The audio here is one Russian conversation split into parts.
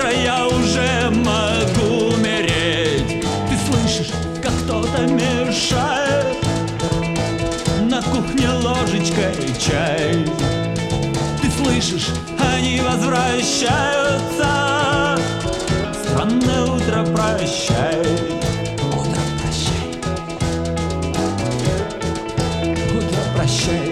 завтра я уже могу умереть. Ты слышишь, как кто-то мешает на кухне ложечкой чай. Ты слышишь, они возвращаются. Странное утро, прощай. Утро, прощай. Утро, прощай.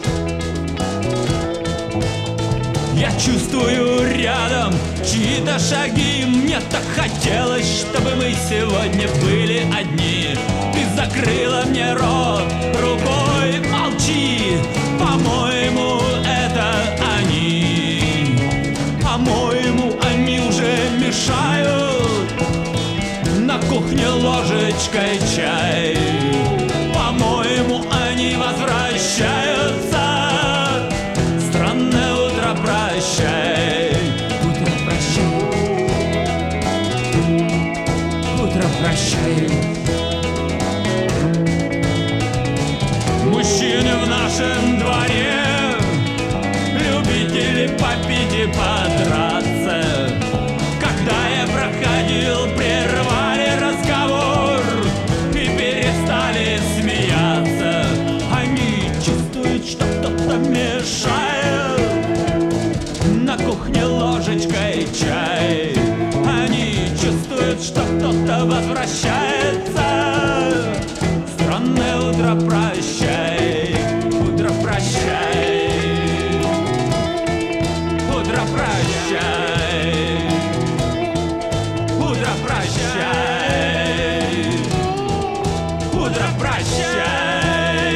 Я чувствую рядом чьи-то шаги. Мне так хотелось, чтобы мы сегодня были одни. Ты закрыла мне рот рукой. Молчи, по-моему, это они. По-моему, они уже мешают на кухне ложечкой чай. По-моему, они возвращаются. Странное утро, прощай. Утро, прощай. Утро, прощай. Мужчины в нашем дворе, любители попить и подраться. Когда я проходил, прервали разговор и перестали смеяться. Они чувствуют, что кто-то мешает на кухне ложечкой чай. Они чувствуют, что кто-то возвращается. Странное утро, прощай. Утро, прощай. Утро, прощай. Утро, прощай. Утро, прощай.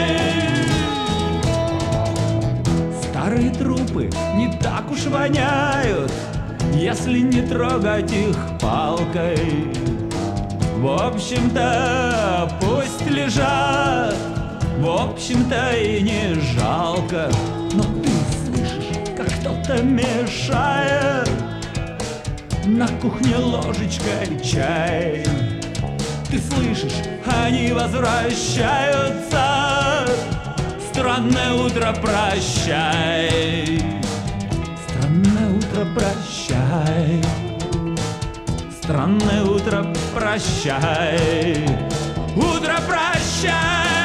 Старые трупы не так уж воняют, если не трогать их палкой. В общем-то, пусть лежат, в общем-то и не жалко. Но ты слышишь, как кто-то мешает на кухне ложечкой чай. Ты слышишь, они возвращаются. Странное утро, прощай. Странное утро, прощай. Странное утро, прощай. Утро, прощай.